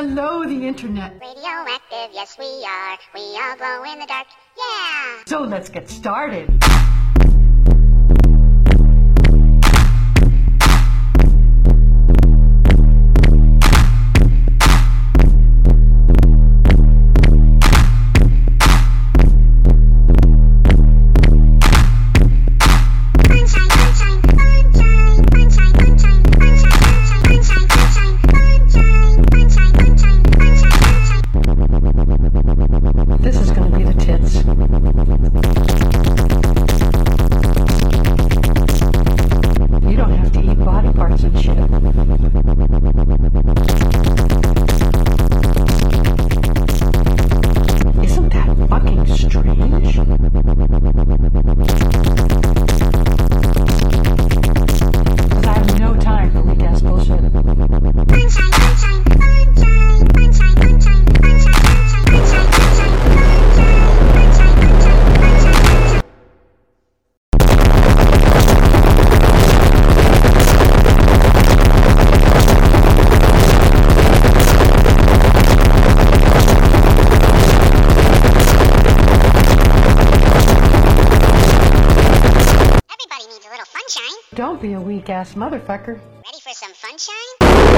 Hello, the internet. Radioactive, yes we are. We all glow in the dark, yeah! So let's get started. This is gonna be the tits. You don't have to eat body parts and shit. Isn't that fucking strange? Because I have no time for weak ass bullshit. Don't be a weak ass motherfucker. Ready for some funshine?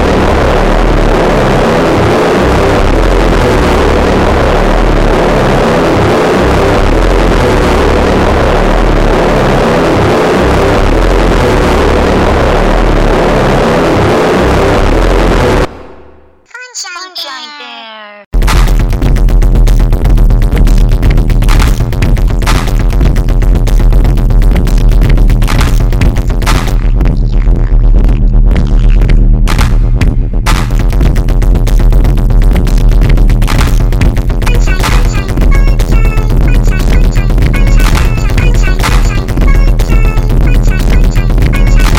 Funshine Bear!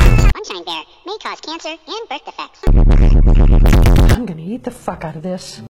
May cause cancer and birth defects. I'm gonna eat the fuck out of this.